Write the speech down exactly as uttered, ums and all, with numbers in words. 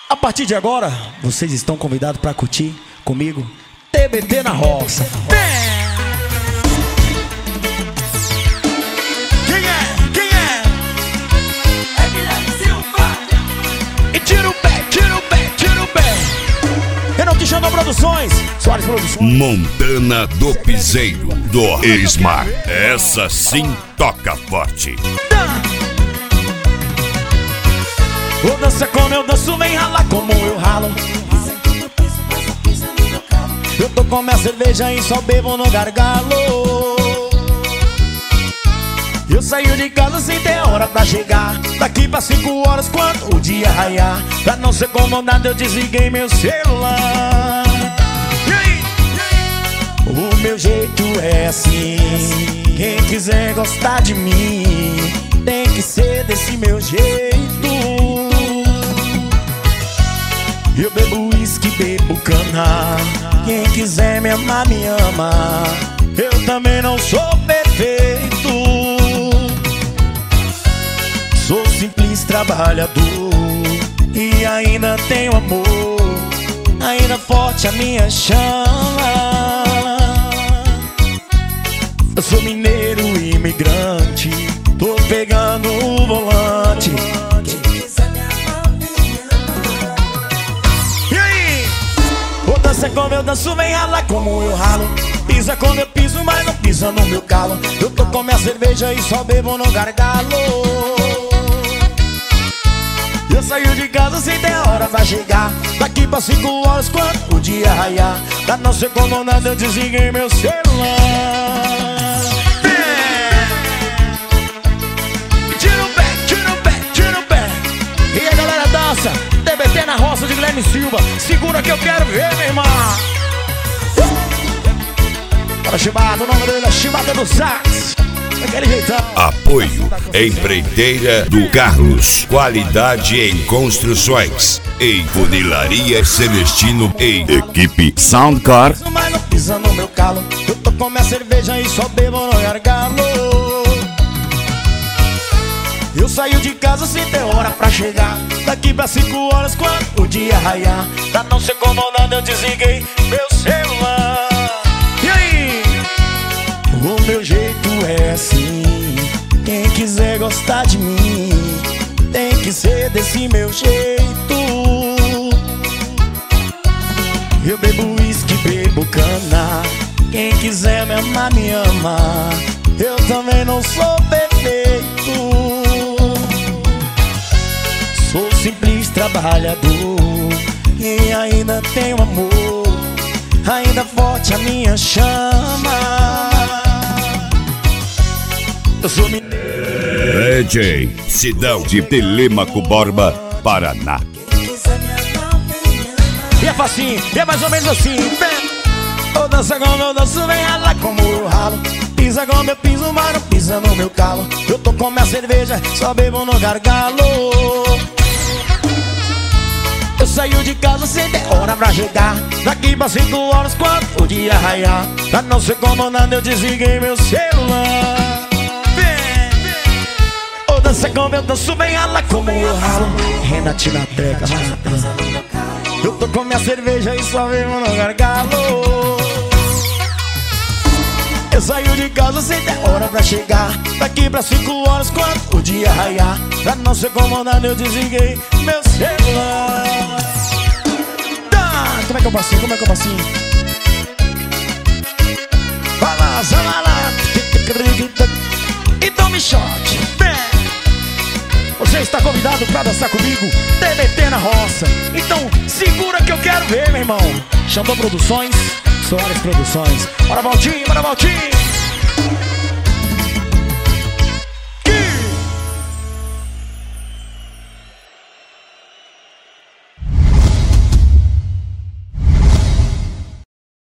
A partir de agora, vocês estão convidados para curtir comigo T B T na roça. Quem é? Quem é? É Guilherme Silva. E tira o pé, tira o pé, tira o pé. Renan Te Chamou Produções, Soares Produções. Montana do Piseiro, do Smart. Essa sim toca forte. Vou dançar como eu danço, vem ralar como eu ralo. Eu tô com minha cerveja e só bebo no gargalo. Eu saio de casa sem ter hora pra chegar. Daqui pra cinco horas quando o dia raiar. Pra não ser incomodado eu desliguei meu celular. E aí? O meu jeito é assim. Quem quiser gostar de mim tem que ser desse meu jeito. Eu bebo uísque, bebo cana. Quem quiser me amar, me ama. Eu também não sou perfeito. Sou simples trabalhador e ainda tenho amor. Ainda forte a minha chama. Eu sou mineiro imigrante. Tô pegando o volante. Dança como eu danço, vem ralar como eu ralo. Pisa como eu piso, mas não pisa no meu calo. Eu tô com minha cerveja e só bebo no gargalo. Eu saio de casa sem ter hora pra chegar. Daqui pra cinco horas quando o dia raiar. Pra não ser incomodado eu desliguei meu celular. Tira o pé, tira o pé, tira o pé. E a galera dança T B T na roça de Guilherme Silva. Segura que eu quero ver, meu irmão. Para Chibata, o nome dele é Chibata do Sax. Daquele jeitão. Apoio Empreiteira do Carlos. Qualidade em construções. Em Funilaria Celestino. Em Equipe Soundcar. Mas não pisa no meu calo. Eu tô com minha cerveja e só bebo no gargalo. Eu saio de casa sem ter hora pra chegar. Daqui pra cinco horas quando o dia raiar. Pra não ser incomodado eu desliguei meu celular. E aí? O meu jeito é assim. Quem quiser gostar de mim tem que ser desse meu jeito. Eu bebo uísque, bebo cana. Quem quiser me amar, me ama. Eu também não sou perfeito. Sou simples trabalhador e ainda tenho amor. Ainda forte a minha chama. Eu sou mineiro. D J Sidão de Telêmaco Borba, Paraná. E é facinho, e é mais ou menos assim. Eu danço como eu danço, vem ralar como eu ralo. Pisa como eu piso, mas não pisa no meu calo. Eu tô com minha cerveja, só bebo no gargalo. Eu saio de casa sem ter hora pra chegar. Daqui pra cinco horas quando o dia raiar. Pra não ser incomodado eu desliguei meu celular. Vem, vem. Ô, dança como eu danço, vem ralar como eu ralo. Renatinho na treca, eu tô com minha cerveja e só bebo no gargalo. Eu saio de casa sem ter hora pra chegar. Daqui pra cinco horas quando o dia raiar. Pra não ser incomodado eu desliguei meu celular. Tá, como é que eu passinho? Como é que eu passinho? Vai lá, vai lá. Então me choque. Você está convidado pra dançar comigo T B T na roça. Então segura que eu quero ver, meu irmão. Chamou Produções, Soares Produções. Bora, Valtinho, bora, Valtinho.